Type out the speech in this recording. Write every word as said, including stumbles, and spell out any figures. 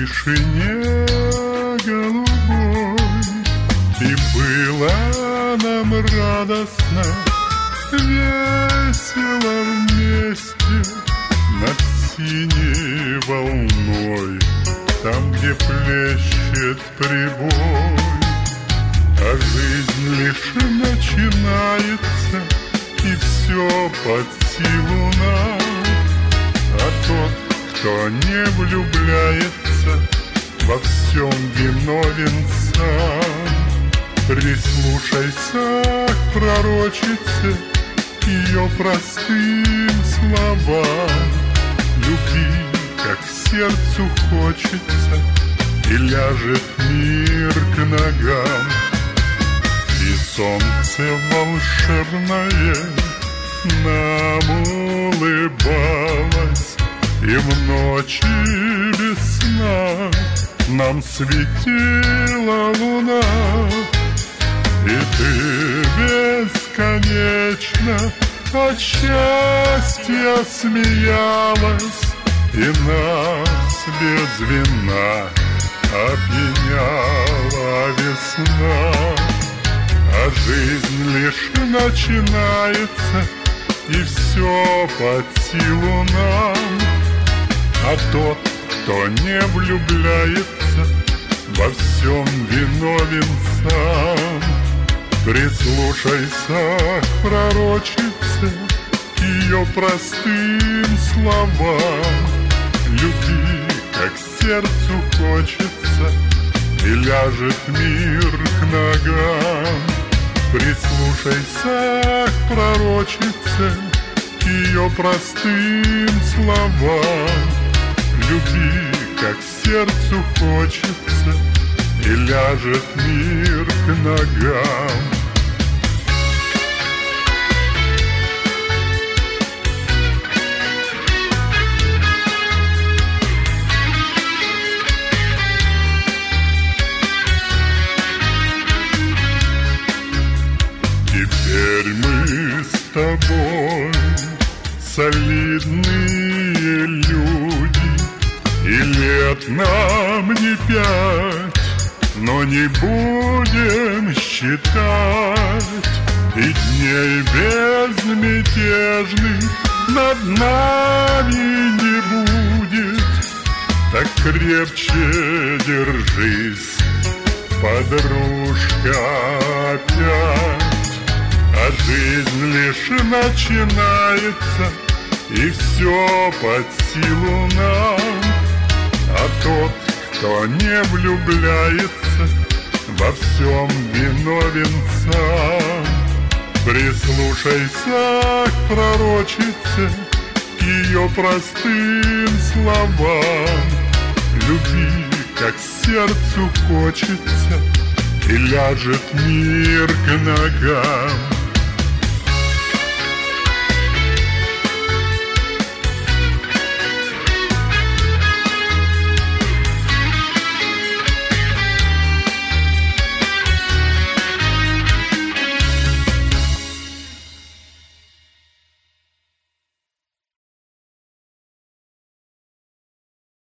тишине голубой. И было нам радостно, весело вместе над синей волной, там, где плещет прибой. А жизнь лишь начинается, и все под силу нам. А тот, кто не влюбляется, во всем виновен сам. Прислушайся к пророчице, ее простым словам. Люби, как сердцу хочется, и ляжет мир к ногам. И солнце волшебное нам улыбалось, и в ночи без сна нам светила луна. И ты бесконечно от счастья смеялась, и нас без вина опьяняла весна. А жизнь лишь начинается, и все под силу нам. А тот, кто не влюбляется, во всем виновен сам. Прислушайся к пророчице, ее простым словам. Люби, как сердцу хочется, и ляжет мир к ногам. Прислушайся к пророчице, ее простым словам. Люби, как сердцу хочется, и ляжет мир к ногам. Теперь мы с тобой солидные люди, и лет нам не пять, но не будем считать, и дней безмятежных над нами не будет. Так крепче держись, подружка, опять. А жизнь лишь начинается, и все под силу нам. А тот, кто не влюбляется, во всем виновен сам. Прислушайся к пророчице, к ее простым словам. Люби, как сердцу хочется, и ляжет мир к ногам.